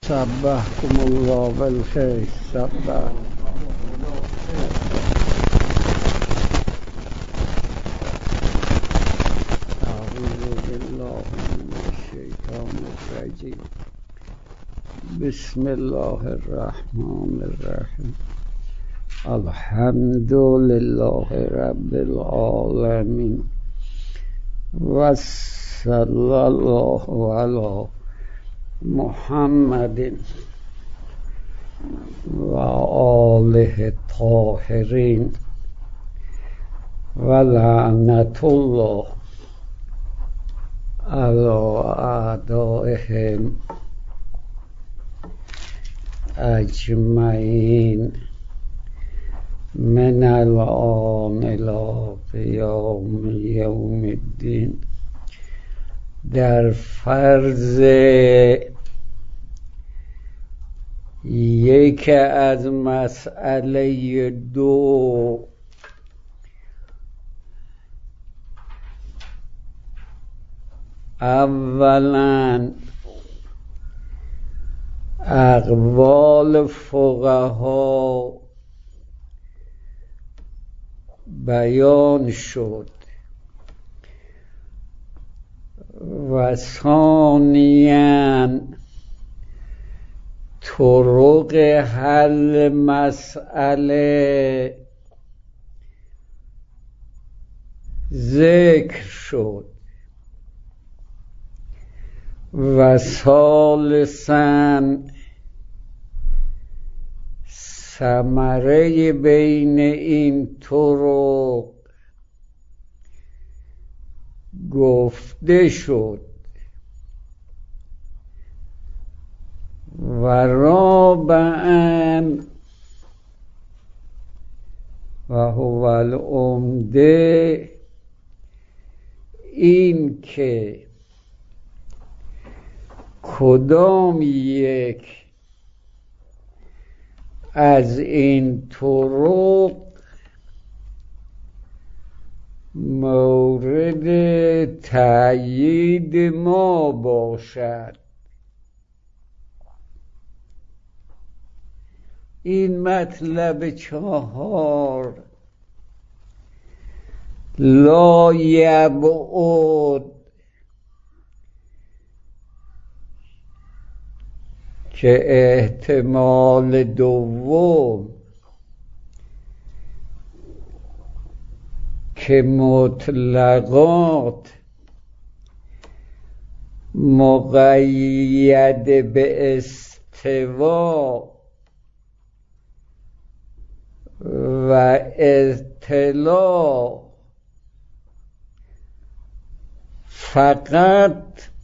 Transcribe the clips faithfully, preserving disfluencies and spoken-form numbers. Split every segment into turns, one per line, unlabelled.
صبحكم الله بالخير. صبح أعوذ بالله من الشيطان الرجيم. بسم الله الرحمن الرحيم. الحمد لله رب العالمين وصلى الله على محمد و آله الطاهرین و لعنت الله علی اعدائهم اجمعین من الآن الی قیام یوم الدین. در فرض یک از مسئله دو اولا اقوال فقها بیان شد و ثانیاً طرق حل مسئله ذکر شد و ثالثاً ثمره بین این طرق گفته شد و رابعاً و هو العمده این که کدام یک از این طرق مورد تأیید ما باشد. این مطلب چهار لا یبعد که احتمال دوم که مطلقات مقید به استوا و اطلاع فقط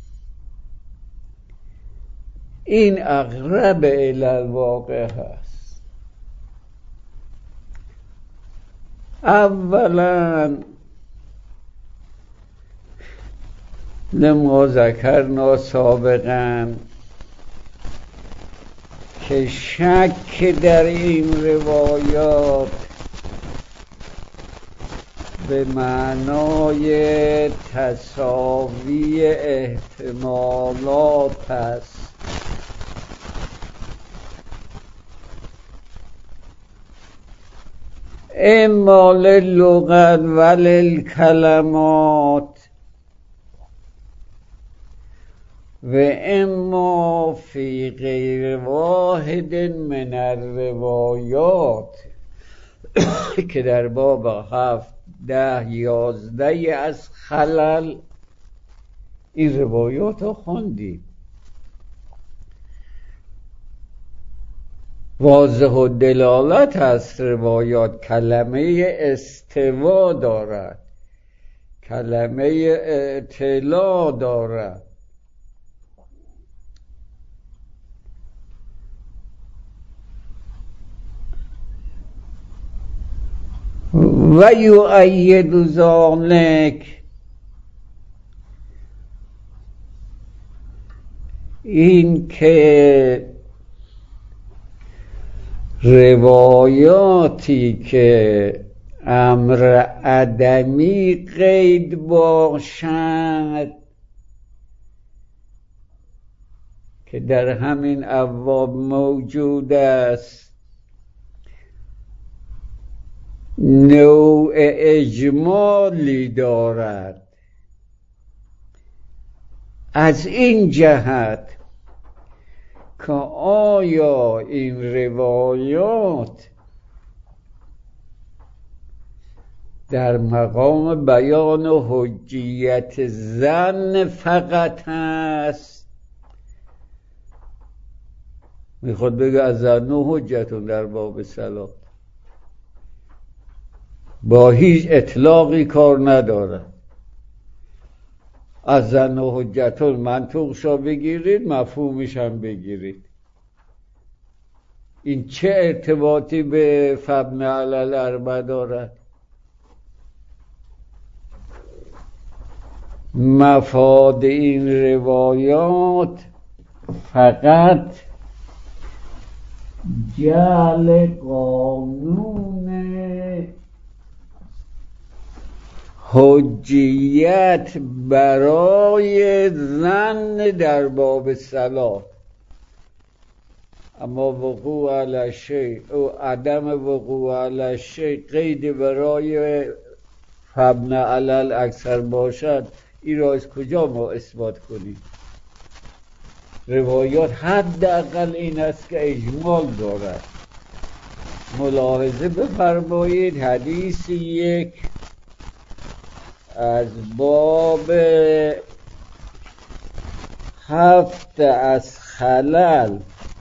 این اقرب الی الواقع هست. اولا لما ذکرنا سابقا که شک در این روایات به معنای تساوی احتمالات است. اما للغت و للکلمات و اما فی غیر واحد من الروایات که در باب هفت ده یازده از خلل این روایات رو خوندیم. واضح و دلالت هست روایات. کلمه استوا دارد، کلمه اطلاع دارد. و یؤید ذلک این که روایاتی که امر عدمی قید باشد که در همین ابواب موجود است نوع اجمالی دارد. از این جهت که آیا این روایات در مقام بیان و حجیت ظن فقط هست، میخواد بگه از ظن و حجتون در باب صلاة با هیچ اطلاقی کار نداره. از ظن و حجتون منطوقشا بگیرید، مفهومش هم بگیرید. این چه ارتباطی به فبن علی الاربع دارد؟ مفاد این روایات فقط جعل قانون حجیت برای ظن در باب صلاة، اما وقوع علی شیء او عدم وقوع علی شیء قید برای فبن علی الاکثر باشد، این را از کجا ما اثبات کنیم؟ روایات حداقل این است که اجمال دارد. ملاحظه بفرمایید حدیث یک از باب هفت از خلل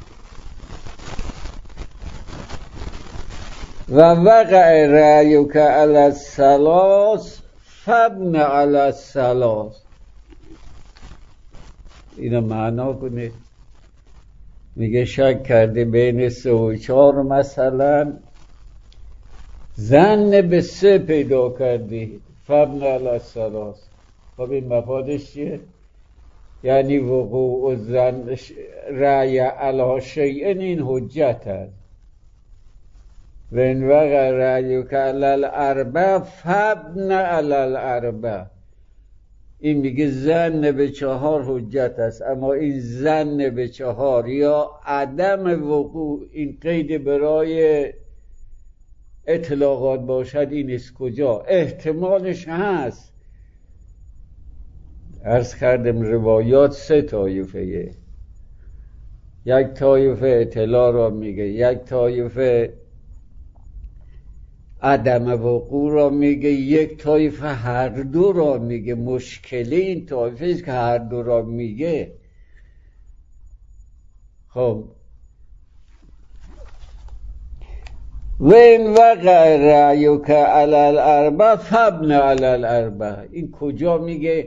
و وقع رأیک علی الثلاث فبن علی الثلاث. اینو معنا کنید. میگه شک کرده بین سه و چهار، مثلا ظن به سه پیدا کردی، فبن علی الثلاث. خب این مفادش چیه؟ یعنی وقوع ظن رأی علی شیء این حجت هست. و این وقع رأیک علی الاربع فبن علی الاربع. این میگه ظن به چهار حجت است، اما این ظن به چهار یا عدم وقوع این قید برای اطلاقات باشد، این از کجا؟ احتمالش هست. عرض کردم روایات سه طایفه، یک طایفه اطلاع را میگه، یک طایفه عدم وقوع را میگه، یک طایفه هر دو را میگه. مشکلی این طایفه است که هر دو را میگه. خب و این وقع رأیک علی الاربع فبن علی الاربع. این کجا میگه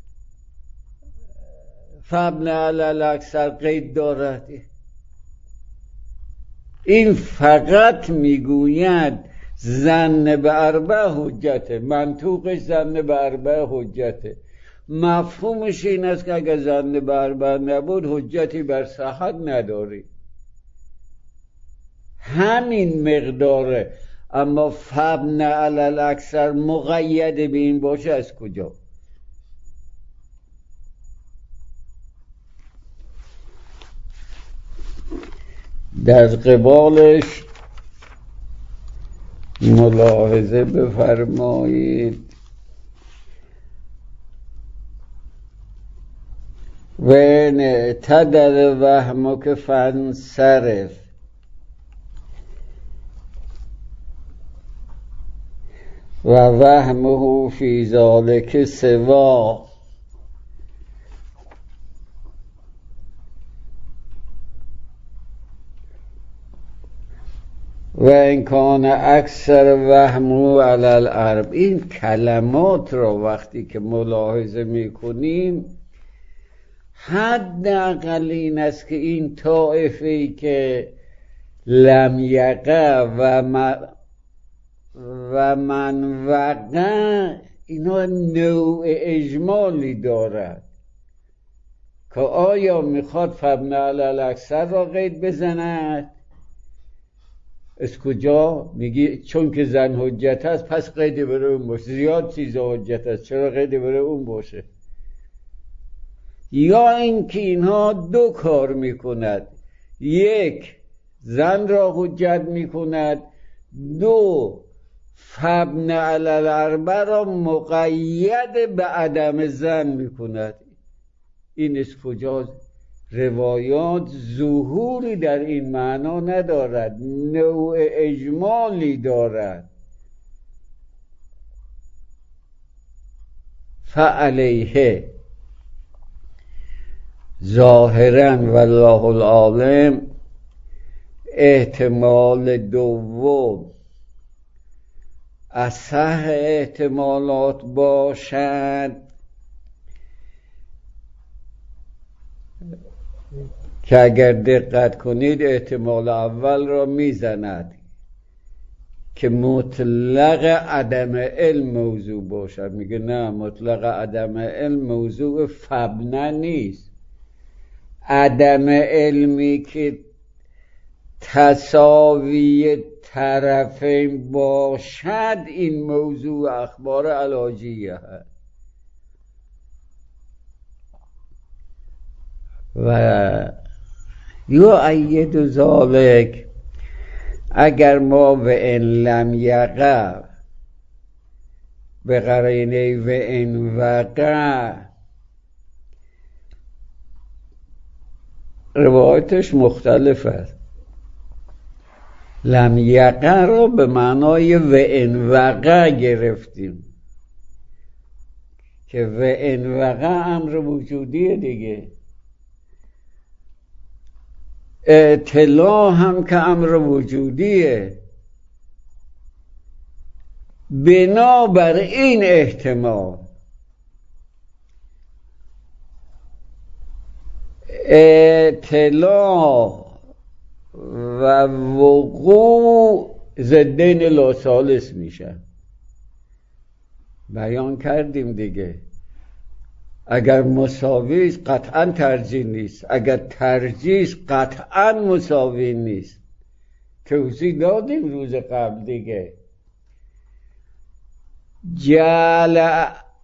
فبن علی الاکثر قید دارد؟ این فقط میگوید ظن به اربع حجته، منطوقش ظن به اربع حجته. مفهومش این است که اگر ظن به اربع نبود حجتی بر صحت نداری، همین مقداره. اما فبن علی الاکثر مقید به این باشه از کجا؟ در قبالش ملاحظه بفرمایید و اعتدل وهمک فانصرف و وهمه فی ذلک سوا. و این کان اکثر وهمو علی الاربع. این کلمات را وقتی که ملاحظه میکنیم حداقل این است که این طائفه‌ای که لم یقع و من و من وقع، اینا نوع اجمالی دارد که آیا میخواد فبن علی الاکثر را قید بزند؟ از کجا؟ میگی چون که زن حجت هست پس قید برای اون باشه. زیاد چیزا حجت هست، چرا قید برای اون باشه؟ یا اینکه اینها دو کار میکند، یک زن را حجت میکند، دو فبن علی الاربع را مقید به عدم زن میکند. این از کجا؟ روایات ظهوری در این معنا ندارد، نوع اجمالی دارد. فعلیه ظاهرا والله العالم احتمال دوم اصح احتمالات باشد که اگر دقت کنید احتمال اول را میزند که مطلق عدم علم موضوع باشد. میگه نه، مطلق عدم علم موضوع فبنه نیست. عدم علمی که تساوی طرفین باشد این موضوع اخبار علاجیه هست. و یؤید ذلک اگر ما و ان لم یقع به قرینه و ان وقع، روایتش مختلف است. لم یقع را به معنای و ان وقع گرفتیم که و ان وقع امر وجودیه دیگه. اطلاع هم که امر وجودیه. بنابر این احتمال اطلاع و وقوع ضدین لا ثالث میشن. بیان کردیم دیگه. اگر مساوی است قطعا ترجیح نیست، اگر ترجیح است قطعا مساوی نیست. توضیح دادیم روز قبل دیگه. جعل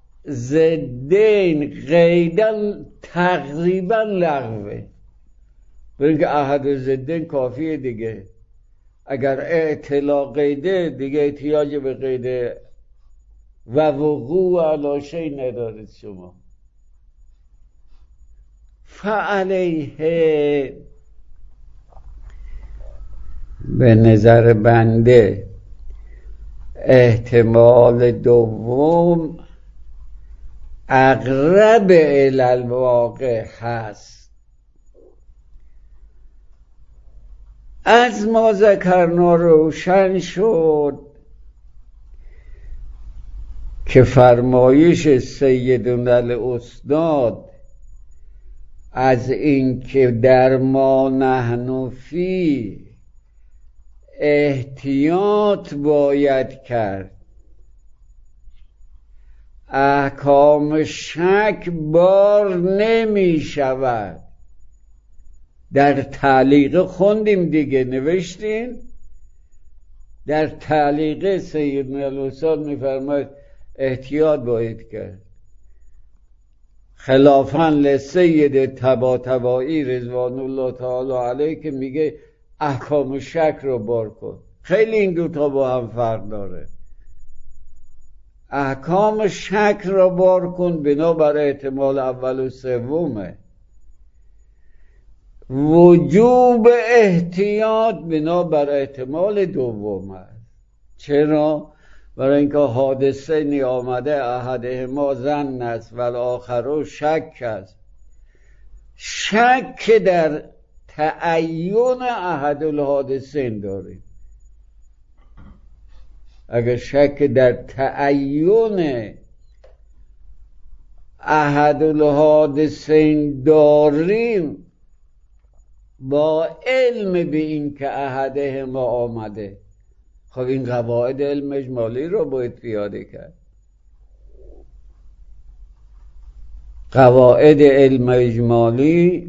ضدین قیدا تقریبا لغوه، بلکه احد ضدین کافیه دیگه. اگر اطلاع قیده دیگه احتیاج به قیده و وقوع علی شیء ندارید شما. فعلیه به نظر بنده احتمال دوم اقرب الی الواقع هست. از ما ذکرنا روشن شد که فرمایش سیدنا الاستاد از این که در ما نحن فی احتیاط باید کرد، احکام شک بار نمی شود. در تعلیق خوندیم دیگه، نوشتین در تعلیق سیدنا الاستاد میفرماید احتیاط باید کرد، خلافاً لسید طباطبایی رضوان الله تعالی علیه که میگه احکام شک رو بار کن. خیلی این دوتا با هم فرق داره. احکام شک را بار کن بنابر احتمال اول و سومه، وجوب احتیاط بنابر احتمال دومه. چرا؟ برای اینکه حادثه نی آمده احدهما ظن است و الاخر شک است. شک در تعین احد الحادثین داریم. اگر شک در تعین احد الحادثین داریم با علم به این که احدهما آمده، خب این قواعد علم اجمالی رو باید پیاده کرد. قواعد علم اجمالی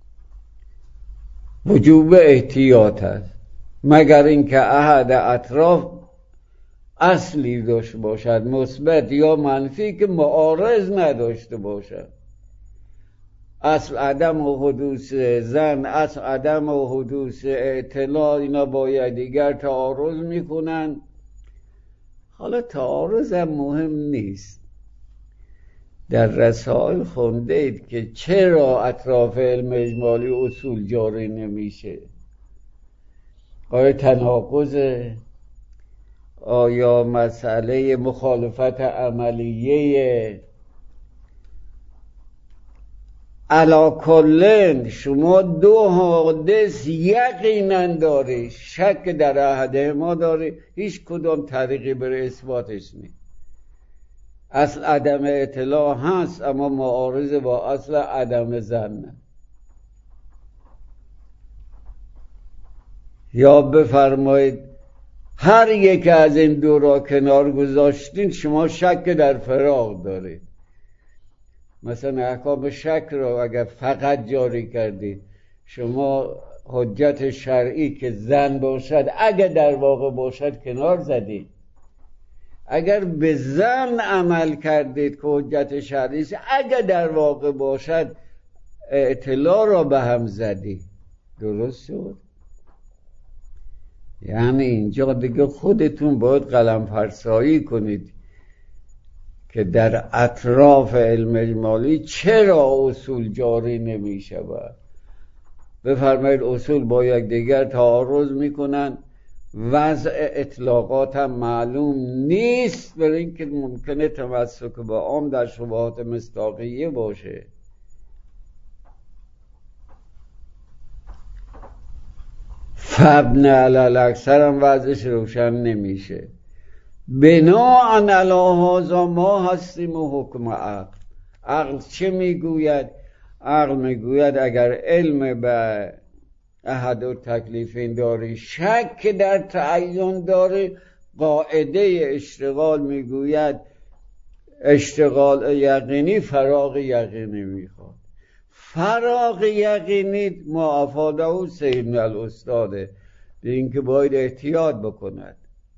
وجوب احتیاط است، مگر اینکه احد اطراف اصلی داشته باشد، مثبت یا منفی، که معارض نداشته باشد. اصل عدم و حدوث زن، اصل عدم و حدوث اطلاع، اینا با یکدیگر تعارض میکنن. حالا تعارض هم مهم نیست. در رسائل خونده اید که چرا اطراف علم اجمالی اصول جاری نمیشه؟ آیا تناقضه؟ آیا مسئله مخالفت عملیه؟ علا کلن شما دو حادث یقینا داری، شک در احدهما داری، هیچ کدام طریقی برای اثباتش نیست. اصل عدم اطلاع هست اما معارض با اصل عدم ظن. یا بفرمایید هر یک از این دو را کنار گذاشتین شما شک در فراق دارید. مثلا احکام شک را اگر فقط جاری کردید، شما حجت شرعی که ظن باشد اگر در واقع باشد کنار زدید. اگر به ظن عمل کردید که حجت شرعی است، اگر در واقع باشد اطلاع را به هم زدید. درست شد؟ یعنی اینجا دیگه خودتون باید قلم فرسایی کنید که در اطراف علم اجمالی چرا اصول جاری نمی شود. بفرمایید اصول با یکدیگر تعارض میکنن، وضع اطلاقات هم معلوم نیست، برای اینکه ممکنه تمسک به عام در شبهات مصداقیه باشه. فبن علی اکثر هم وضعش روشن نمیشه. بناء علی هذا ما هستیم و حکم عقل. عقل چه میگوید؟ عقل میگوید اگر علم به احد و تکلیفین داری، شک در تعین داری، قاعده اشتغال میگوید اشتغال یقینی فراغ یقینی میخواد. فراغ یقینی ما افاده و سید الاستاده، به اینکه باید احتیاط بکند.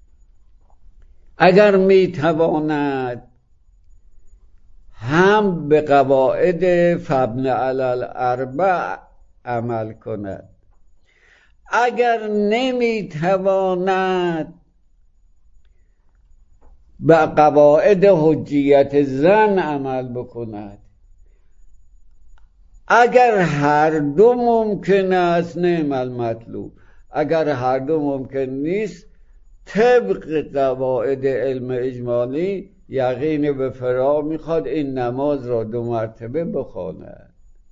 اگر میتواند هم به قواعد فبن علی الاربع عمل کند، اگر نمیتواند به قواعد حجیت زن عمل بکند. اگر هر دو ممکن است نعم المطلوب، اگر هر دو ممکن نیست طبق قواعد علم اجمالی یقین به فرا میخواد این نماز را دو مرتبه بخواند.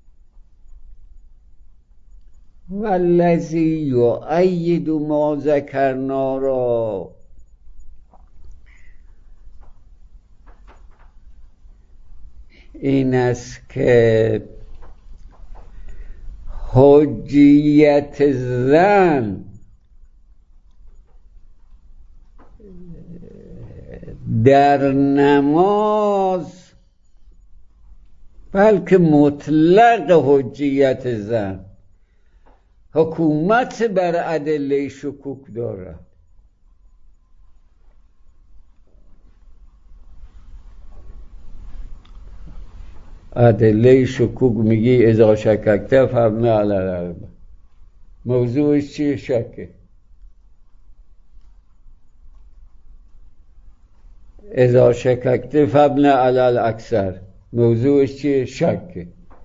والذی یؤید ما ذکرنا را این است که حجیت زن در نماز، بلکه مطلق حجیت زن، حکومت بر ادله شکوک دارد. ادله شکوک میگی اذا شککت فبن علی الاربع. موضوعش چیه؟ شکه. اذا شککت فبن علی الاکثر. موضوعش چیه؟ شکه.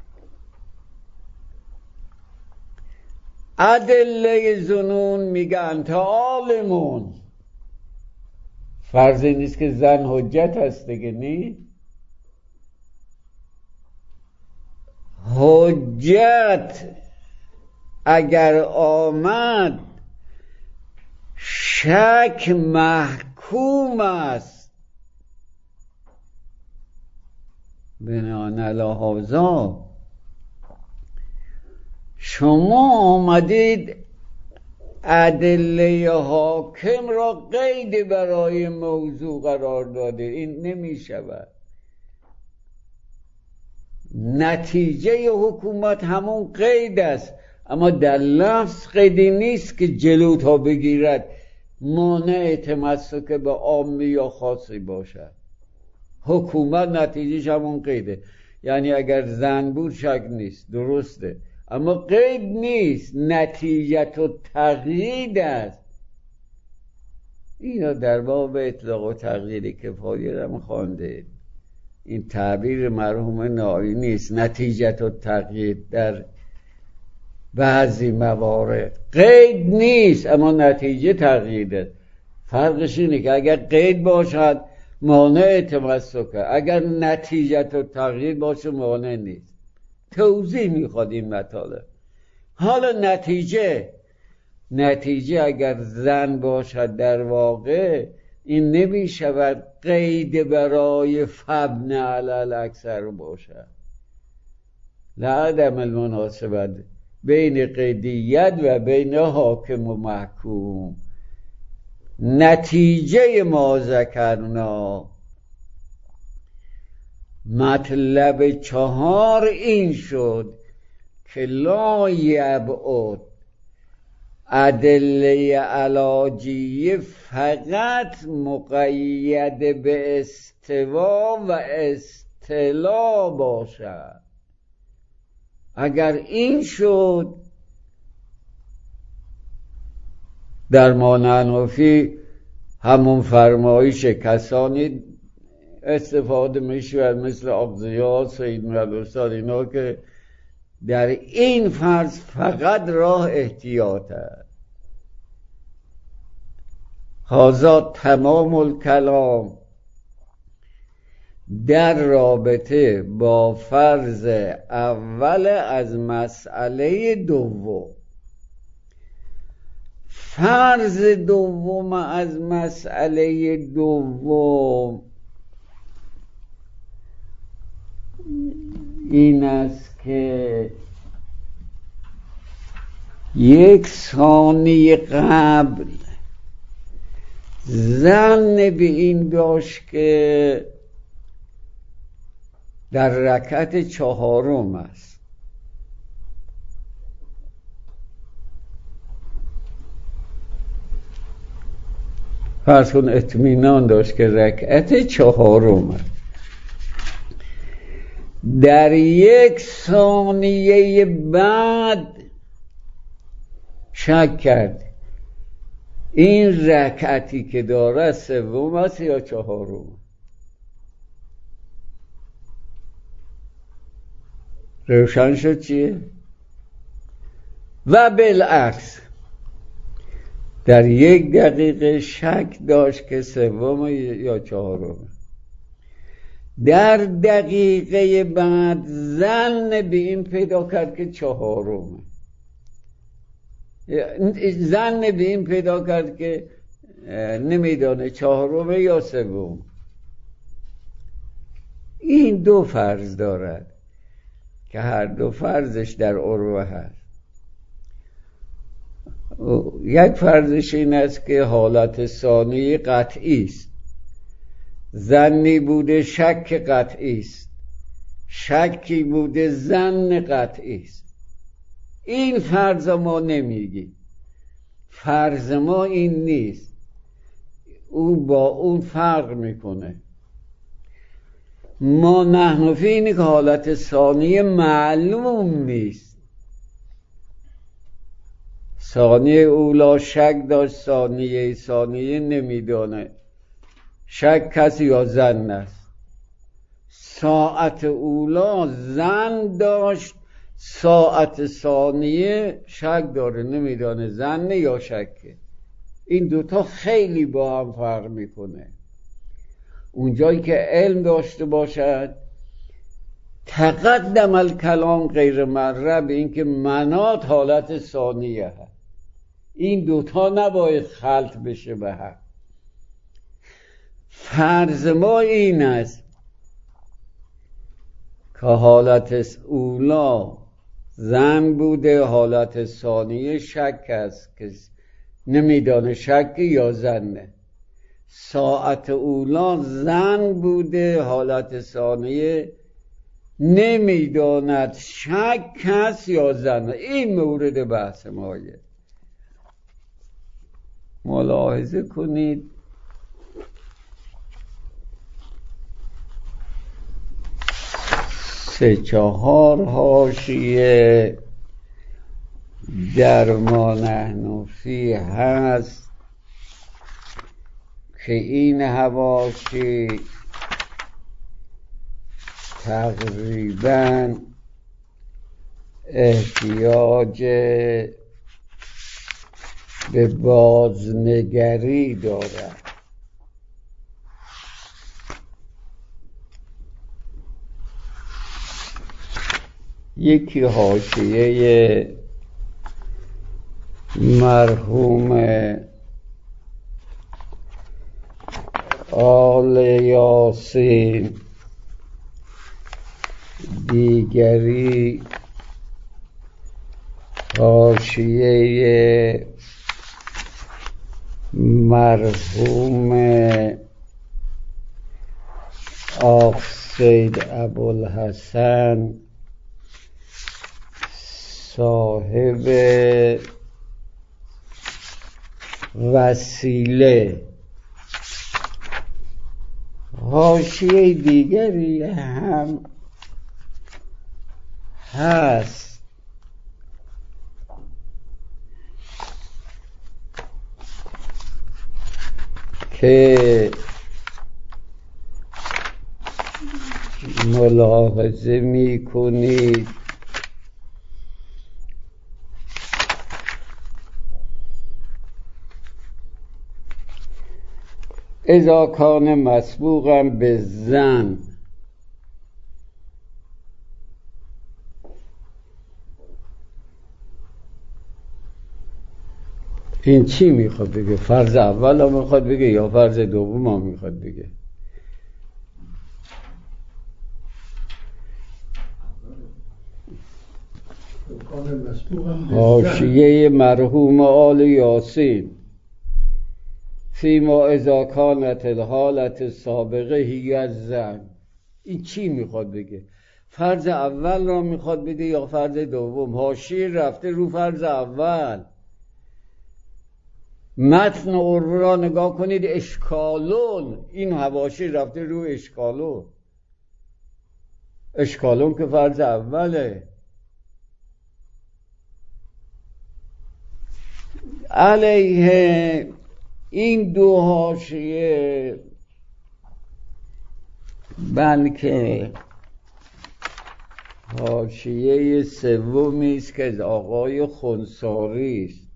ادله ظنون میگن تا عالمون، فرضی نیست که زن حجت هست دیگه. نی حجت اگر آمد شک محکوم است. بناء علی هذا شما آمدید ادله حاکم را قید برای موضوع قرار داده. این نمی شود. نتیجه حکومت همون قید است، اما در لفظ قیدی نیست که جلو تا بگیرد مانع تمسک به عامی یا خاصی باشد. حکومت نتیجهش همون قیده. یعنی اگر زن بود شک نیست، درسته، اما قید نیست، نتیجت و تقیید است. اینا در باب اطلاق و تقیید کفایه هم خوانده. این تعبیر مرحوم نایی نیست، نتیجت و تقیید در بعضی موارد قید نیست اما نتیجه تقییده. فرقش اینه که اگر قید باشد مانع تمسکه، اگر نتیجت و تقیید باشه مانع نیست. توضیح میخواد این مطالب. حالا نتیجه نتیجه اگر زن باشد در واقع این نمی شود قید برای فبن علل اکثر باشد، لعدم المناسبت بین قیدیت و بین حاکم و محکوم. نتیجه ما ذکرنا، مطلب چهار این شد که لا یبعد ادله علاجیه فقط مقید به استوا و استلا باشد. اگر این شد در مانعنفی همون فرمایش کسانی استفاده میشه مثل آقضیا، سید مرالوستاد، اینا که در این فرض فقط راه احتیاط است. هذا تمام الکلام در رابطه با فرض اول از مسئله دوم. فرض دوم از مسئله دوم این است که یک ثانیه قبل ظن به این داشت که در رکعت چهارم است. فرض کن اطمینان داشت که رکعت چهارم است. در یک ثانیه بعد شک کرد این رکعتی که داره سوم است یا چهارم. روشن شد چیه؟ و بالعکس در یک دقیقه شک داشت که سوم یا چهارم. در دقیقه بعد ظن به این پیدا کرد که چهارم. ظن به این پیدا کرد که نمیدانه چهارم یا سوم. این دو فرض دارد که هر دو فرضش در عروه هست. یک فرضش این است که حالت ثانی قطعی است، ظنی بوده شک قطعی است، شکی بوده ظن قطعی است. این فرض ما نمیگیم، فرض ما این نیست، او با اون فرق میکنه. ما نحن فی اینه که حالت ثانی معلوم نیست. ثانیه اولا شک داشت، ثانیه ثانیه نمیدانه، شک کسی یا ظن است. ساعت اولا ظن داشت، ساعت ثانیه شک داره، نمیدانه ظن یا شکه. این دوتا خیلی با هم فرق میکنه. اونجایی که علم داشته باشد تقدم الکلام غیر مره به این که منات حالت ثانیه هست. این دوتا نباید خلط بشه به هم. فرض ما این است که حالت اولا ظن بوده، حالت ثانیه شک است که نمیدانه شک یا ظنه. ساعت اولا ظن بوده، حالت ثانیه نمیداند شک است یا ظن. این مورد بحث مایه. ملاحظه کنید سه چهار حاشیه در ما نحن فیه هست که این حواشی تقریباً احتیاج به بازنگری دارد. یکی حاشیه مرحوم آل یاسین، دیگری حاشیه مرحوم آق سید ابوالحسن صاحب وسیله. حاشیه دیگری هم هست که ملاحظه می کنید اذا کان مسبوقا به زن. این چی میخواد بگه؟ فرض اول هم میخواد بگه یا فرض دوم هم میخواد بگه؟ حاشیه مرحوم آل یاسین فیما اذا کانت الحالت سابقه هی الزن. این چی میخواد بگه؟ فرض اول را میخواد بگه یا فرض دوم؟ حاشیه رفته رو فرض اول. متن عروه را نگاه کنید، اشکالون، این حواشی رفته رو اشکالون. اشکالون که فرض اوله. علیه این دو حاشیه، بلکه حاشیه سومی است که از آقای خنثاری است،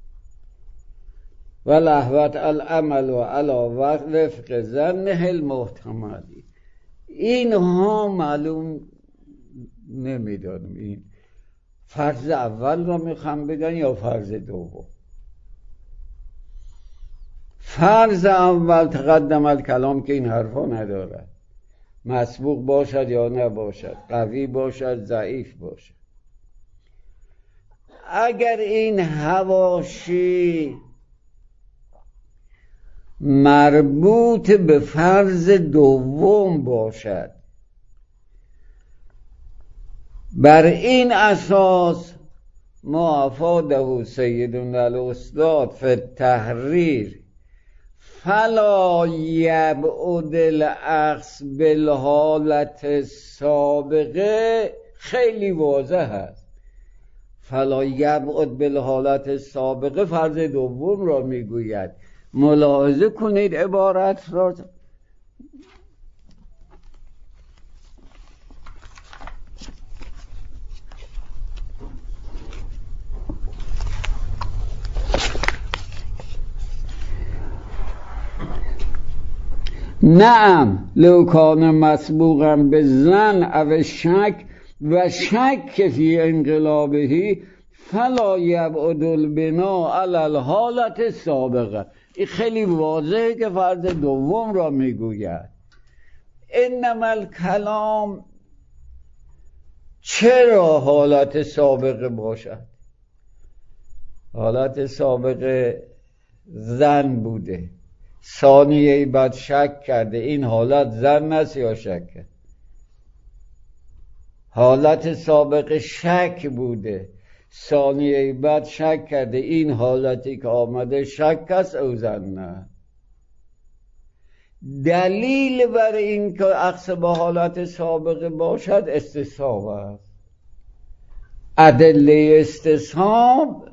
و لهوت العمل و علا وفق ظنه المحتملی. اینها معلوم نمیدانم این فرض اول را میخوام بگن یا فرض دوم. فرض اول تقدم الکلام که این حرفا ندارد، مسبوق باشد یا نباشد، قوی باشد ضعیف باشد. اگر این حواشی مربوط به فرض دوم باشد، بر این اساس ما افاده سیدنا الاستاد فی التحریر فلا یبعد الاخذ بالحالت سابقه خیلی واضح است. فلا یبعد بالحالت سابقه فرض دوم را میگوید. ملاحظه کنید عبارت را. نعم لو کان مسبوقا به زن او شک و شک فی انقلابه فلا یبعد البنا علی الحالت سابقه. این خیلی واضحه که فرض دوم را میگوید. انما الکلام چرا حالت سابقه باشد؟ حالت سابقه زن بوده، ثانیه بعد شک کرده، این حالت زن است یا شک؟ حالت سابقه شک بوده، ثانیه بعد شک کرده، این حالتی که آمده شک است او زن نه. دلیل بر این که اخذ به حالت سابقه باشد استصحاب است. ادله استصحاب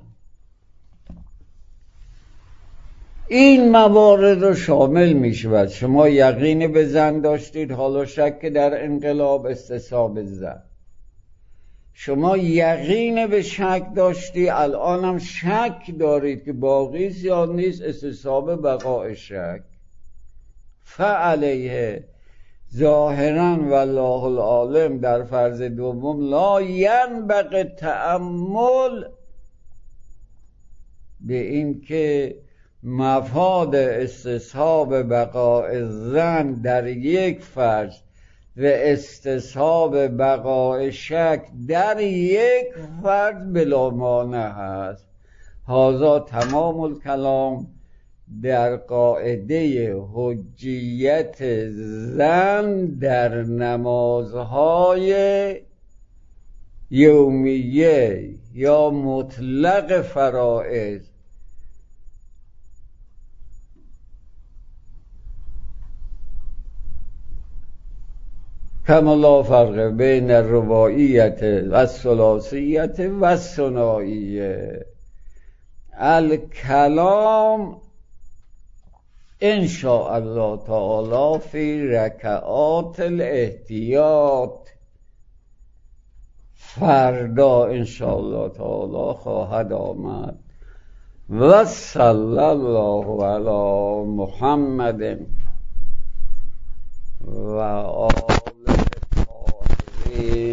این موارد رو شامل می شود. شما یقین به زن داشتید، حالا شک در انقلاب، استصحاب زن. شما یقین به شک داشتی، الان هم شک دارید که باقی است یا نیست، استصحاب بقاء شک. فعلیه ظاهرا والله العالم در فرض دوم لا ینبغی تأمل به این که مفاد استصحاب بقاء زن در یک فرض و استصحاب بقاء شک در یک فرض بلا مانع هست. هذا تمام الکلام در قاعده حجیت زن در نمازهای یومیه یا مطلق فرائض. کما لا فرق بین الرباعیت و الثلاثیت و الثنائیه. الکلام ان شاء الله تعالی فی رکعات الاحتیاط فردا ان شاء الله تعالی خواهد آمد. و صلی الله علی محمد و آله الطاهرین.